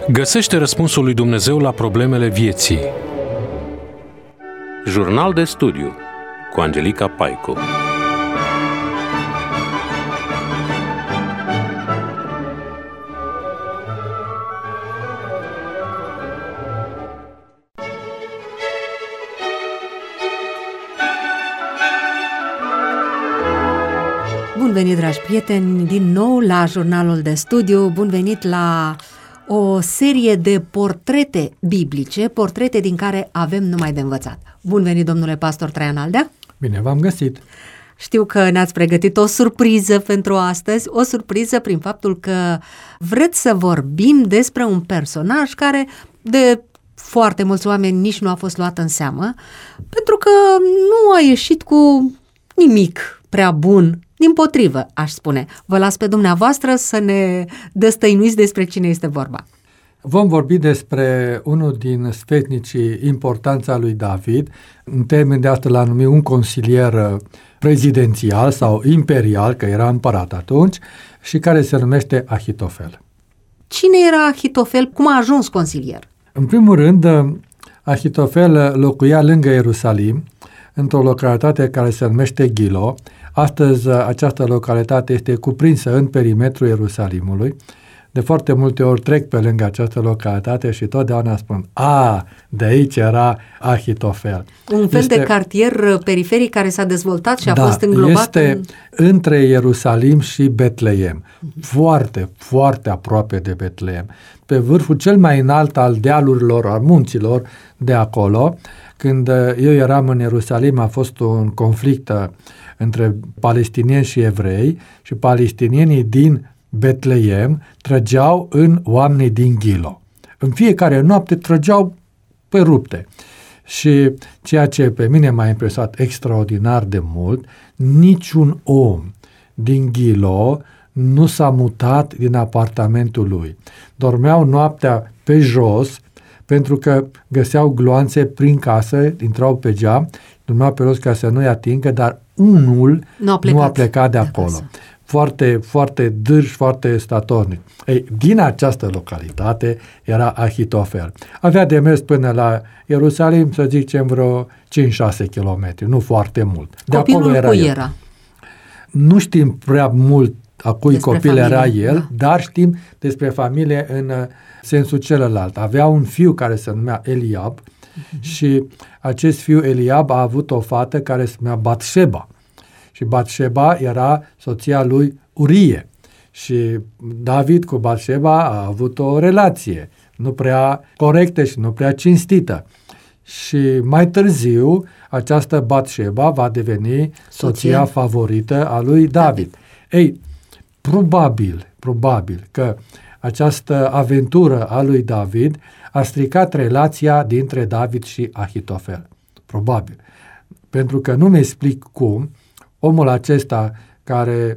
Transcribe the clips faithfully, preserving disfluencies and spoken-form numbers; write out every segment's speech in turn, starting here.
Găsește răspunsul lui Dumnezeu la problemele vieții. Jurnal de studiu cu Angelica Paicu. Bun venit, dragi prieteni, din nou la jurnalul de studiu. Bun venit la o serie de portrete biblice, portrete din care avem numai de învățat. Bun venit, domnule pastor Traian Aldea. Bine v-am găsit. Știu că ne-ați pregătit o surpriză pentru astăzi, o surpriză prin faptul că vreți să vorbim despre un personaj care de foarte mulți oameni nici nu a fost luat în seamă, pentru că nu a ieșit cu nimic prea bun. Dimpotrivă, aș spune. Vă las pe dumneavoastră să ne destăinuiți despre cine este vorba. Vom vorbi despre unul din sfetnicii importanța lui David, în termen de asta l-a numit un consilier prezidențial sau imperial, că era împărat atunci, și care se numește Ahitofel. Cine era Ahitofel? Cum a ajuns consilier? În primul rând, Ahitofel locuia lângă Ierusalim, într-o localitate care se numește Ghilo. Astăzi această localitate este cuprinsă în perimetrul Ierusalimului. De foarte multe ori trec pe lângă această localitate și totdeauna spun, a, de aici era Ahitofel. Un fel este, de cartier periferic care s-a dezvoltat și a da, fost înglobat este în... între Ierusalim și Betleem. Foarte, foarte aproape de Betleem. Pe vârful cel mai înalt al dealurilor, al munților de acolo. Când eu eram în Ierusalim, a fost un conflict între palestinieni și evrei și palestinienii din Betleem trăgeau în oamenii din Ghilo. În fiecare noapte trăgeau pe rupte. Și ceea ce pe mine m-a impresionat extraordinar de mult, niciun om din Ghilo nu s-a mutat din apartamentul lui. Dormeau noaptea pe jos, pentru că găseau gloanțe prin casă, intrau pe geam, dormeau pe jos ca să nu-i atingă, dar unul nu a plecat, nu a plecat de acolo. De foarte, foarte dârj, foarte statornic. Ei, din această localitate era Ahitofel. Avea de mers până la Ierusalim, să zicem, vreo cinci șase kilometri, nu foarte mult. De Copilul acolo era cui el. era? Nu știm prea mult a cui despre copil familie, era el, da. Dar știm despre familie în sensul celălalt. Avea un fiu care se numea Eliab uh-huh. și acest fiu Eliab a avut o fată care se numea Batșeba. Și Batșeba era soția lui Urie. Și David cu Batșeba a avut o relație nu prea corectă și nu prea cinstită. Și mai târziu această Batșeba va deveni soția, soția favorită a lui David. David. Ei, probabil, probabil că această aventură a lui David a stricat relația dintre David și Ahitofel. Probabil. Pentru că nu mi explic cum omul acesta care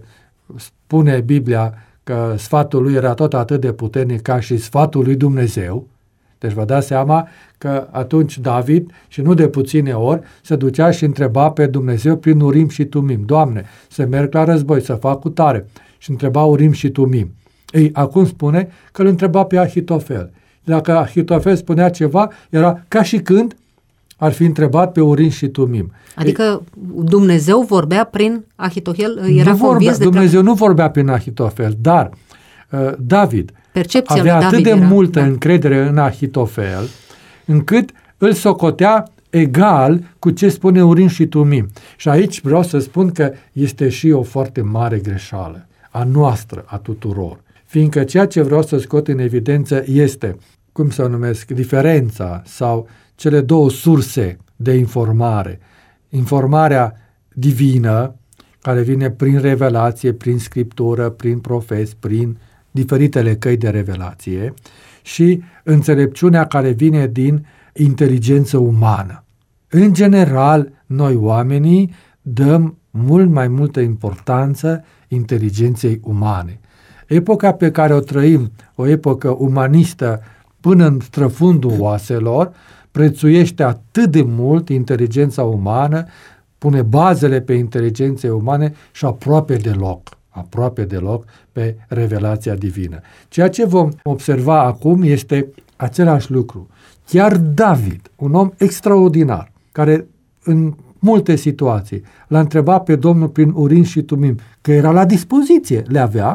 spune Biblia că sfatul lui era tot atât de puternic ca și sfatul lui Dumnezeu. Deci vă dați seama că atunci David, și nu de puține ori, se ducea și întreba pe Dumnezeu prin Urim și Tumim. Doamne, să merg la război, să fac cu tare. Și întreba Urim și Tumim. Ei, acum spune că îl întreba pe Ahitofel. Dacă Ahitofel spunea ceva, era ca și când ar fi întrebat pe Urim și Tumim. Adică Ei, Dumnezeu vorbea prin Ahitofel? Era nu vorbea, de Dumnezeu că... nu vorbea prin Ahitofel, dar uh, David Percepția avea lui atât David de era, multă da. încredere în Ahitofel, încât îl socotea egal cu ce spune Urim și Tumim. Și aici vreau să spun că este și o foarte mare greșeală a noastră, a tuturor. Fiindcă ceea ce vreau să scot în evidență este, cum să o numesc, diferența sau cele două surse de informare. Informarea divină, care vine prin revelație, prin scriptură, prin profeți, prin diferitele căi de revelație, și înțelepciunea care vine din inteligență umană. În general, noi oamenii dăm mult mai multă importanță inteligenței umane. Epoca pe care o trăim, o epocă umanistă până în străfundul oaselor, prețuiește atât de mult inteligența umană, pune bazele pe inteligenței umane și aproape deloc, aproape deloc pe revelația divină. Ceea ce vom observa acum este același lucru. Chiar David, un om extraordinar, care în multe situații l-a întrebat pe Domnul prin Urim și Tumim, că era la dispoziție, le avea,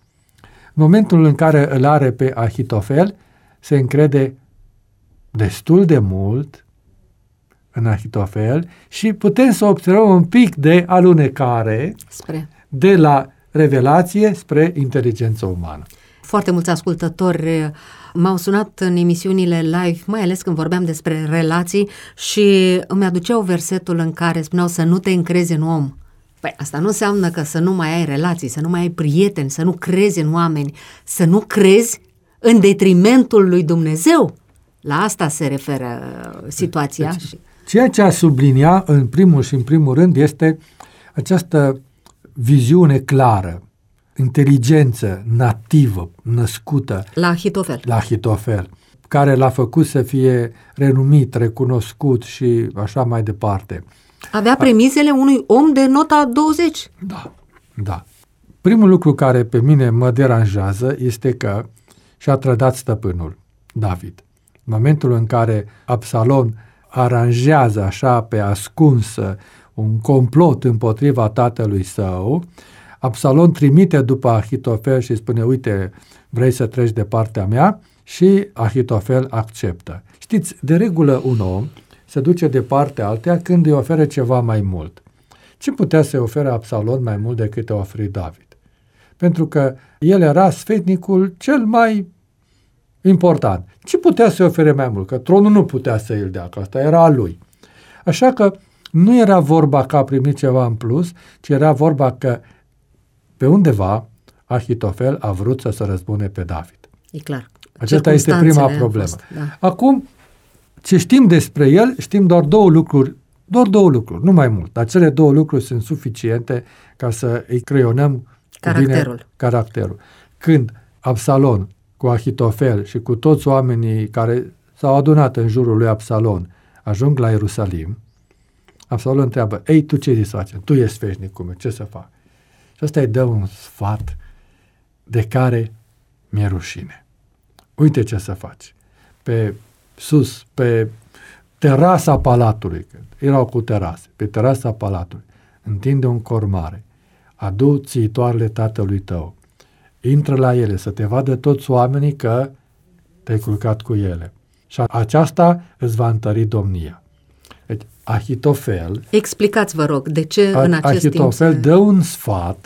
în momentul în care îl are pe Ahitofel, se încrede destul de mult în Ahitofel și putem să observăm un pic de alunecare Spre. de la revelație spre inteligență umană. Foarte mulți ascultători m-au sunat în emisiunile live, mai ales când vorbeam despre relații și îmi aduceau versetul în care spuneau să nu te încrezi în om. Păi asta nu înseamnă că să nu mai ai relații, să nu mai ai prieteni, să nu crezi în oameni, să nu crezi în detrimentul lui Dumnezeu. La asta se referă situația. Deci, ceea ce a sublinia în primul și în primul rând este această viziune clară, inteligență nativă, născută La Ahitofel. la Ahitofel, care l-a făcut să fie renumit, recunoscut și așa mai departe. Avea premisele unui om de nota douăzeci. Da, da. Primul lucru care pe mine mă deranjează este că și-a trădat stăpânul, David. În momentul în care Absalom aranjează așa pe ascunsă un complot împotriva tatălui său, Absalom trimite după Ahitofel și spune, uite, vrei să treci de partea mea? Și Ahitofel acceptă. Știți, de regulă un om se duce de partea alteia când îi oferă ceva mai mult. Ce putea să-i ofere Absalom mai mult decât i-a oferit David? Pentru că el era sfetnicul cel mai important. Ce putea să-i ofere mai mult? Că tronul nu putea să îl dea, că asta era al lui. Așa că nu era vorba că a primit ceva în plus, ci era vorba că pe undeva Ahitofel a vrut să se răzbune pe David. E clar. Aceasta este prima problemă. Fost, da. Acum, ce știm despre el, știm doar două lucruri, doar două lucruri, nu mai mult, dar cele două lucruri sunt suficiente ca să îi creionăm caracterul. Bine caracterul. Când Absalom cu Ahitofel și cu toți oamenii care s-au adunat în jurul lui Absalom ajung la Ierusalim, Absalom întreabă, ei, tu ce zici să facem? Tu ești sfeșnicul meu, ce să fac? Și ăsta îi dă un sfat de care mi-e rușine. Uite ce să faci. Pe sus, pe terasa palatului, erau cu terase, pe terasa palatului, întinde un cor mare, adu țiitoarele tatălui tău, intră la ele să te vadă toți oamenii că te-ai culcat cu ele. Și aceasta îți va întări domnia. Deci, Ahitofel... Explicați, vă rog, de ce în acest Ahitofel timp... dă un sfat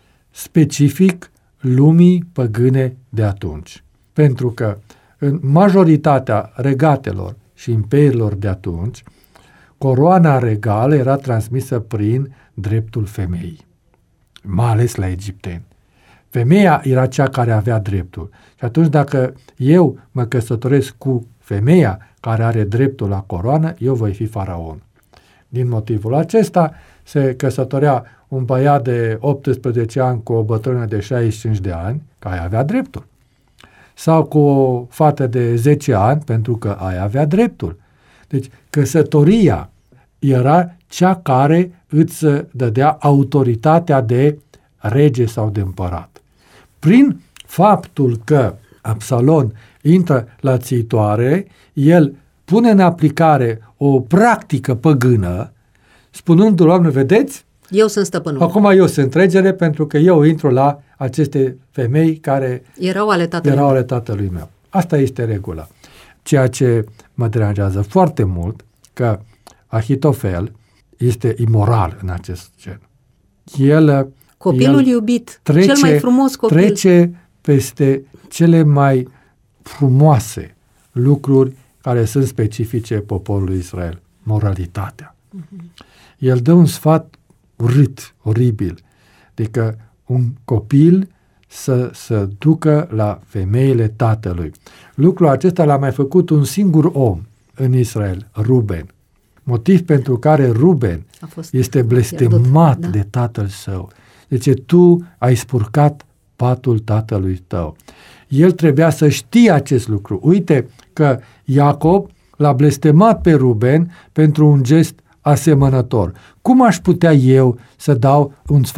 specific lumii păgâne de atunci. Pentru că în majoritatea regatelor și imperiilor de atunci, coroana regală era transmisă prin dreptul femeii, mai ales la egipteni. Femeia era cea care avea dreptul. Și atunci dacă eu mă căsătoresc cu femeia care are dreptul la coroană, eu voi fi faraon. Din motivul acesta se căsătorea un băiat de optsprezece ani cu o bătrână de șaizeci și cinci de ani, care avea dreptul. Sau cu o fată de zece ani, pentru că aia avea dreptul. Deci căsătoria era cea care îți dădea autoritatea de rege sau de împărat. Prin faptul că Absalom intră la țiitoare, el pune în aplicare o practică păgână, spunându-l, Doamne, vedeți? Eu sunt stăpânul. Acum eu sunt regele pentru că eu intru la aceste femei care erau ale tatălui, erau ale tatălui meu. Asta este regula. Ceea ce mă deranjează foarte mult, că Ahitofel este imoral în acest gen. El, Copilul el iubit, trece, cel mai frumos copil. Trece peste cele mai frumoase lucruri care sunt specifice poporului Israel. Moralitatea. Uh-huh. El dă un sfat urât, oribil. Adică un copil să se ducă la femeile tatălui. Lucrul acesta l-a mai făcut un singur om în Israel, Ruben. Motiv pentru care Ruben este blestemat da. de tatăl său. Deci tu ai spurcat patul tatălui tău. El trebuia să știe acest lucru. Uite că Iacob l-a blestemat pe Ruben pentru un gest asemănător. Cum aș putea eu să dau un sfat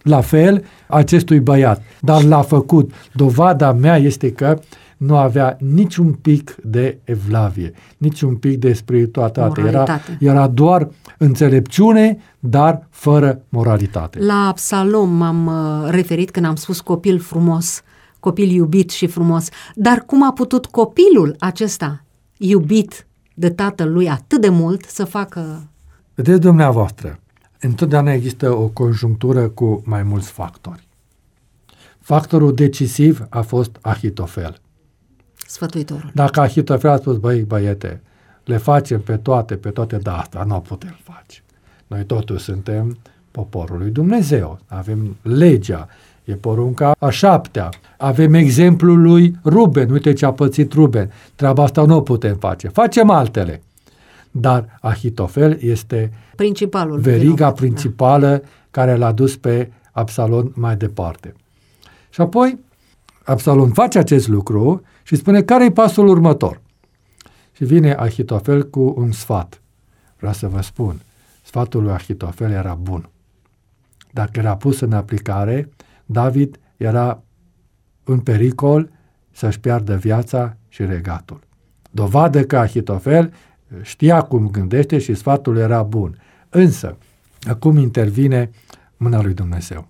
la fel acestui băiat, dar l-a făcut. Dovada mea este că nu avea niciun pic de evlavie, niciun pic de spiritualitate. Era, era doar înțelepciune, dar fără moralitate. La Absalom m-am referit când am spus copil frumos, copil iubit și frumos. Dar cum a putut copilul acesta, iubit de tatăl lui atât de mult, să facă... Vedeți, dumneavoastră, întotdeauna există o conjunctură cu mai mulți factori. Factorul decisiv a fost Ahitofel. Sfătuitorul. Dacă Ahitofel a spus, băi, băiete, le facem pe toate, pe toate, dar asta nu o putem face. Noi totuși suntem poporul lui Dumnezeu, avem legea, e porunca a șaptea, avem exemplul lui Ruben, uite ce a pățit Ruben, treaba asta nu o putem face, facem altele. Dar Ahitofel este principalul veriga vinovat, principală da. care l-a dus pe Absalom mai departe. Și apoi Absalom face acest lucru și spune care e pasul următor. Și vine Ahitofel cu un sfat. Vreau să vă spun, sfatul lui Ahitofel era bun. Dacă era pus în aplicare, David era în pericol să-și piardă viața și regatul. Dovadă că Ahitofel știa cum gândește și sfatul era bun. Însă, acum intervine mâna lui Dumnezeu.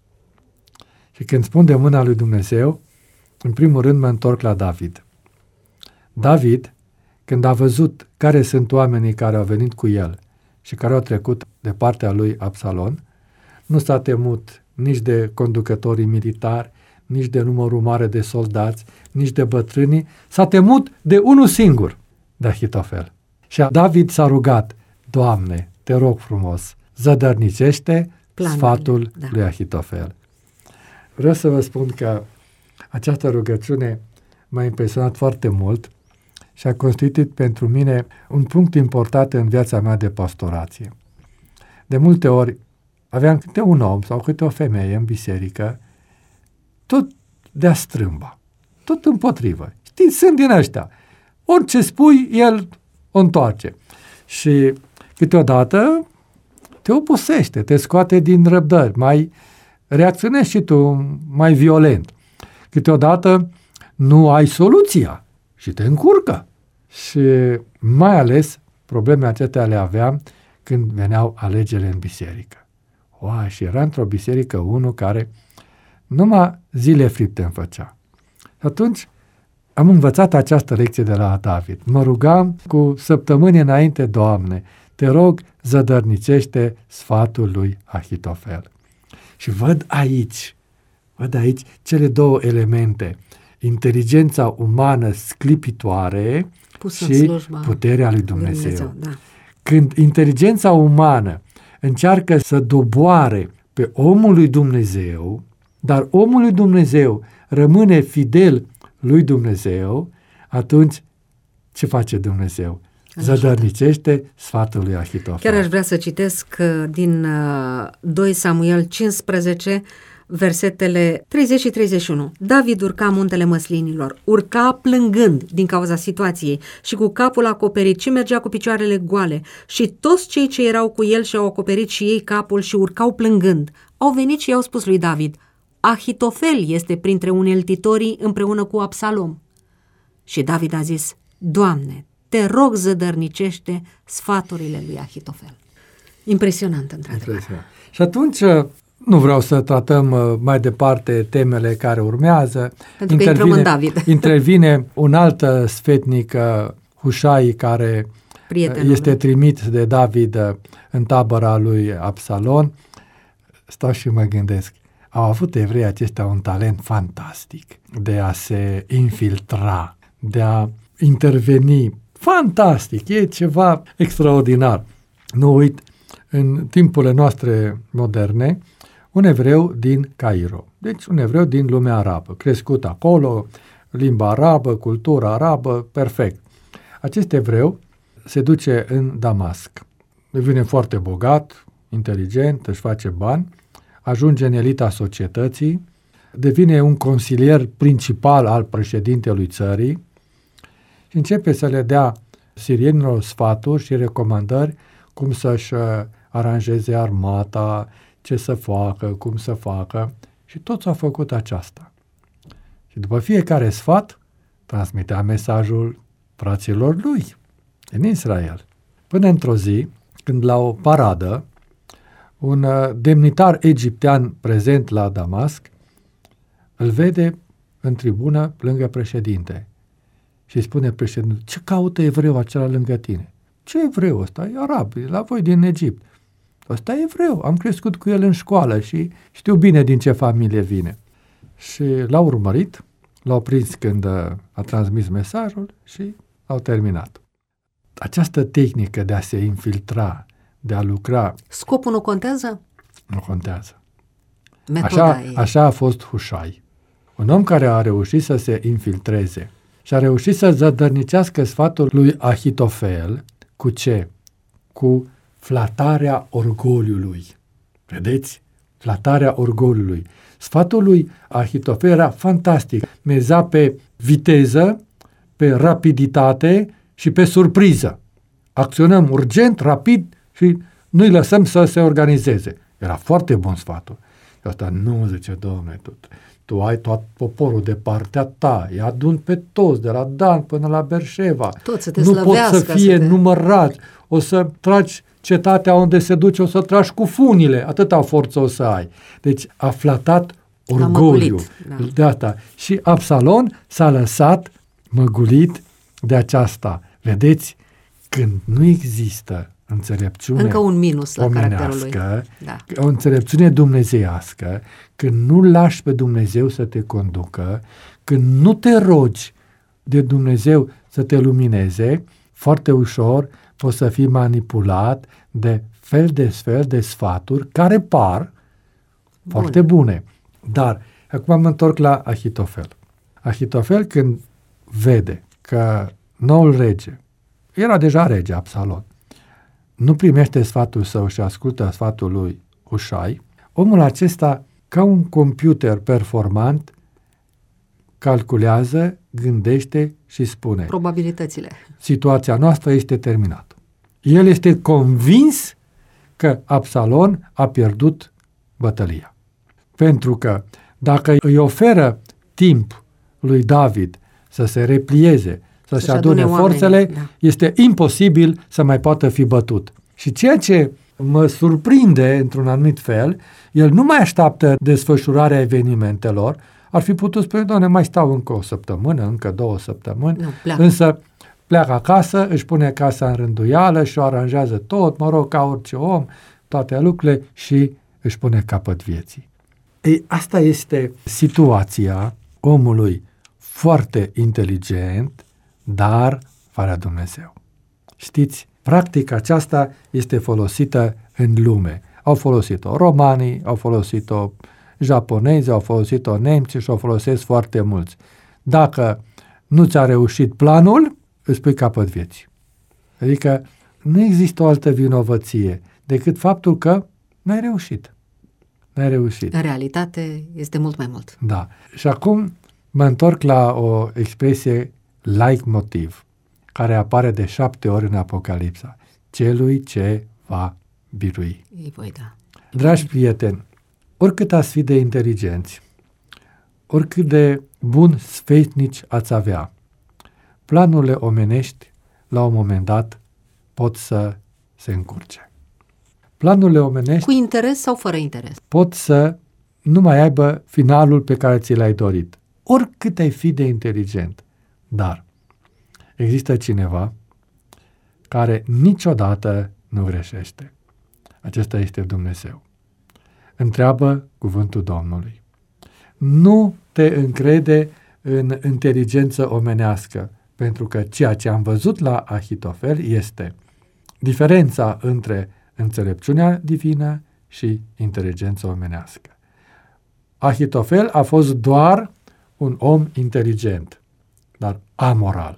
Și când spun de mâna lui Dumnezeu, în primul rând mă întorc la David. David, când a văzut care sunt oamenii care au venit cu el și care au trecut de partea lui Absalom, nu s-a temut nici de conducătorii militari, nici de numărul mare de soldați, nici de bătrânii, s-a temut de unul singur, de Ahitofel. Și David s-a rugat, Doamne, te rog frumos, zădărnicește planurile, sfatul da. lui Ahitofel. Vreau să vă spun că această rugăciune m-a impresionat foarte mult și a constituit pentru mine un punct important în viața mea de pastorație. De multe ori aveam câte un om sau câte o femeie în biserică, tot de-a strâmba, tot împotrivă. Știți, sunt din ăștia. Orice spui, el o întoarce. Și câteodată te obosește, te scoate din răbdări, mai reacționezi și tu mai violent. Câteodată nu ai soluția și te încurcă. Și mai ales problemele acestea le aveam când veneau alegerile în biserică. Oa, și era într-o biserică unul care numai zile fripte îmi făcea. Atunci am învățat această lecție de la David. Mă rugam cu săptămâni înainte, Doamne, te rog, zădărnicește sfatul lui Ahitofel. Și văd aici, văd aici cele două elemente, inteligența umană sclipitoare Pusă și puterea lui Dumnezeu. Dumnezeu da. Când inteligența umană încearcă să doboare pe omul lui Dumnezeu, dar omul lui Dumnezeu rămâne fidel lui Dumnezeu, atunci ce face Dumnezeu? Zădărnicește sfatul lui Ahitofel. Chiar aș vrea să citesc din doi Samuel cincisprezece, versetele treizeci și treizeci și unu. David urca muntele măslinilor, urca plângând din cauza situației și cu capul acoperit și mergea cu picioarele goale și toți cei ce erau cu el și-au acoperit și ei capul și urcau plângând. Au venit și i-au spus lui David, Ahitofel este printre uneltitorii împreună cu Absalom. Și David a zis, Doamne, te rog zădărnicește sfaturile lui Ahitofel. Impresionant, într-adevăr. Impresionant. Și atunci nu vreau să tratăm mai departe temele care urmează. Pentru că intrăm în David. Intervine un alt sfetnic, Hușai, care Prietenul este lui. trimit de David în tabăra lui Absalom. Stau și mă gândesc, au avut evreii aceștia un talent fantastic de a se infiltra, de a interveni. Fantastic, e ceva extraordinar. Nu uit, în timpurile noastre moderne, un evreu din Cairo, deci un evreu din lumea arabă, crescut acolo, limba arabă, cultura arabă, perfect. Acest evreu se duce în Damasc, devine foarte bogat, inteligent, își face bani, ajunge în elita societății, devine un consilier principal al președintelui țării și începe să le dea sirienilor sfaturi și recomandări cum să-și aranjeze armata, ce să facă, cum să facă și toți au făcut aceasta. Și după fiecare sfat, transmitea mesajul fraților lui în Israel. Până într-o zi, când la o paradă, un demnitar egiptean prezent la Damasc îl vede în tribună lângă președinte și spune președinte: ce caută evreu acela lângă tine? Ce evreu ăsta? E arab, e la voi din Egipt. Ăsta e evreu, am crescut cu el în școală și știu bine din ce familie vine. Și l-au urmărit, l-au prins când a transmis mesajul și au terminat. Această tehnică de a se infiltra, de a lucra... Scopul nu contează? Nu contează. Metoda Așa, e... așa a fost Hușai. Un om care a reușit să se infiltreze și a reușit să zădărnicească sfatul lui Ahitofel cu ce? Cu flatarea orgoliului. Vedeți? Flatarea orgoliului. Sfatul lui Ahitofel era fantastic. Meza pe viteză, pe rapiditate și pe surpriză. Acționăm urgent, rapid și nu-i lăsăm să se organizeze. Era foarte bun sfatul. Și asta nu, zice, Doamne, tu, tu ai tot poporul de partea ta, îi adun pe toți, de la Dan până la Berșeva. Tot să te nu pot să fie să te... numărați. O să tragi cetatea unde se duce, o să tragi cu funile. Atâta forță o să ai. Deci a flatat orgoliu. Da. De asta. Și Absalon s-a lăsat măgulit de aceasta. Vedeți? Când nu există înțelepciune încă un minus la caracterul lui. Da. O înțelepciune dumnezeiască, când nu lași pe Dumnezeu să te conducă, când nu te rogi de Dumnezeu să te lumineze, foarte ușor o să fii manipulat de fel de fel de sfaturi care par Bun. foarte bune. Dar acum mă întorc la Ahitofel. Ahitofel, când vede că noul rege, era deja rege Absalon, nu primește sfatul său și ascultă sfatul lui Hușai, omul acesta, ca un computer performant, calculează, gândește și spune: probabilitățile. Situația noastră este terminată. El este convins că Absalon a pierdut bătălia. Pentru că dacă îi oferă timp lui David să se replieze, să-și adune, adune forțele, oamenii, da. este imposibil să mai poată fi bătut. Și ceea ce mă surprinde într-un anumit fel, el nu mai așteaptă desfășurarea evenimentelor, ar fi putut spune: Doamne, mai stau încă o săptămână, încă două săptămâni, nu, pleacă. Însă pleacă acasă, își pune casa în rânduială și o aranjează tot, mă rog, ca orice om, toate lucrurile și își pune capăt vieții. Ei, asta este situația omului foarte inteligent, dar fără Dumnezeu. Știți, practica aceasta este folosită în lume. Au folosit-o romanii, au folosit-o japonezii, au folosit-o nemții și o folosesc foarte mulți. Dacă nu ți-a reușit planul, îți pui capăt vieții. Adică nu există o altă vinovăție decât faptul că n-ai reușit. N-ai reușit. În realitate este mult mai mult. Da. Și acum mă întorc la o expresie leitmotiv, care apare de șapte ori în Apocalipsa. Celui ce va birui. Ei voi da. Dragi prieteni, oricât ați fi de inteligenți, oricât de buni sfetnici ați avea, planurile omenești, la un moment dat, pot să se încurce. Planurile omenești... Cu interes sau fără interes? Pot să nu mai aibă finalul pe care ți l-ai dorit. Oricât ai fi de inteligent. Dar există cineva care niciodată nu greșește. Acesta este Dumnezeu. Întreabă cuvântul Domnului. Nu te încrede în inteligență omenească, pentru că ceea ce am văzut la Ahitofel este diferența între înțelepciunea divină și inteligența omenească. Ahitofel a fost doar un om inteligent, dar amoral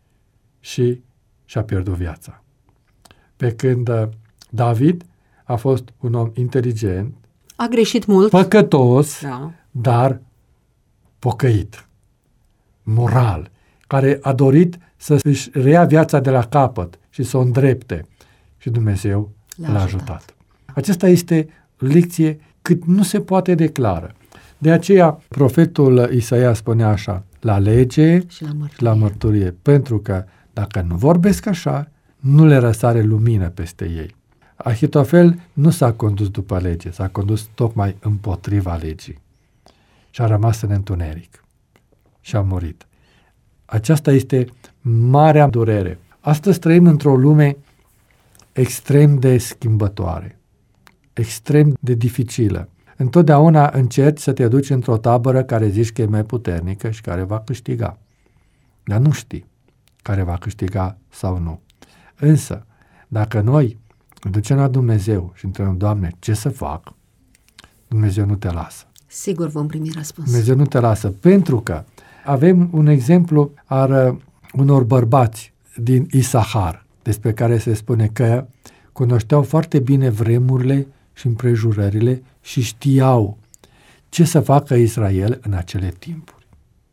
și și-a pierdut viața. Pe când David a fost un om inteligent, a greșit mult, păcătos, da. dar pocăit, moral, care a dorit să își reia viața de la capăt și să o îndrepte. Și Dumnezeu l-a, l-a ajutat. ajutat. Acesta este lecție cât nu se poate declară. De aceea, profetul Isaia spunea așa, la lege și la mărturie. la mărturie, pentru că dacă nu vorbesc așa, nu le răsare lumină peste ei. Ahitofel nu s-a condus după lege, s-a condus tocmai împotriva legii și a rămas în întuneric și a murit. Aceasta este marea durere. Astăzi trăim într-o lume extrem de schimbătoare, extrem de dificilă. Întotdeauna încerci să te duci într-o tabără care zici că e mai puternică și care va câștiga. Dar nu știi care va câștiga sau nu. Însă, dacă noi ducem la Dumnezeu și întrebăm, Doamne, ce să fac? Dumnezeu nu te lasă. Sigur vom primi răspuns. Dumnezeu nu te lasă, pentru că avem un exemplu al unor bărbați din Isahar, despre care se spune că cunoșteau foarte bine vremurile și împrejurările și știau ce să facă Israel în acele timpuri.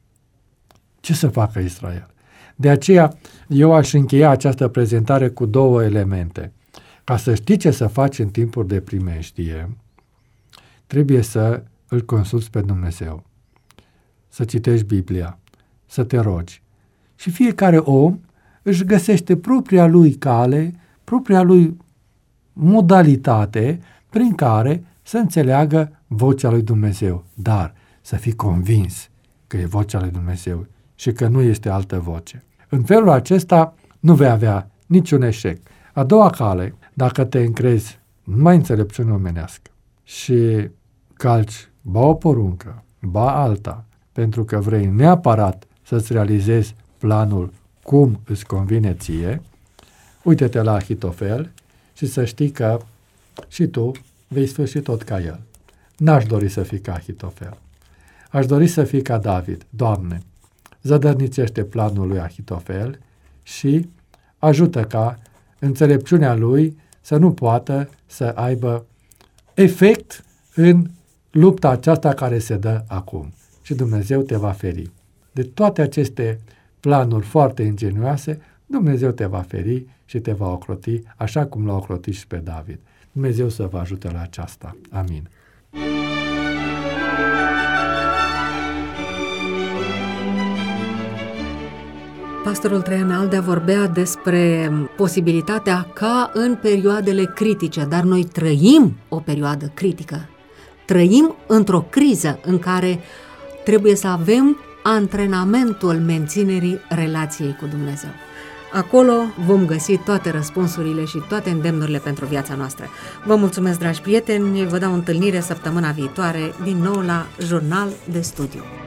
Ce să facă Israel? De aceea, eu aș încheia această prezentare cu două elemente. Ca să știi ce să faci în timpuri de primejdie, trebuie să îl consulți pe Dumnezeu, să citești Biblia, să te rogi. Și fiecare om își găsește propria lui cale, propria lui modalitate prin care să înțeleagă vocea lui Dumnezeu. Dar să fii convins că e vocea lui Dumnezeu și că nu este altă voce. În felul acesta nu vei avea niciun eșec. A doua cale, dacă te încrezi numai înțelepciune omenească și calci ba o poruncă, ba alta, pentru că vrei neapărat să-ți realizezi planul cum îți convine ție, uite-te la Ahitofel și să știi că și tu vei sfârși tot ca el. N-aș dori să fii ca Ahitofel. Aș dori să fii ca David. Doamne, zădărnicește planul lui Ahitofel și ajută ca înțelepciunea lui să nu poată să aibă efect în lupta aceasta care se dă acum. Și Dumnezeu te va feri. De toate aceste planuri foarte ingenioase, Dumnezeu te va feri și te va ocroti, așa cum l-a ocrotit și pe David. Dumnezeu să vă ajute la aceasta. Amin. Pastorul Traian Aldea vorbea despre posibilitatea ca în perioadele critice, dar noi trăim o perioadă critică. Trăim într-o criză în care trebuie să avem antrenamentul menținerii relației cu Dumnezeu. Acolo vom găsi toate răspunsurile și toate îndemnurile pentru viața noastră. Vă mulțumesc, dragi prieteni, vă dau întâlnire săptămâna viitoare, din nou la Jurnal de Studiu.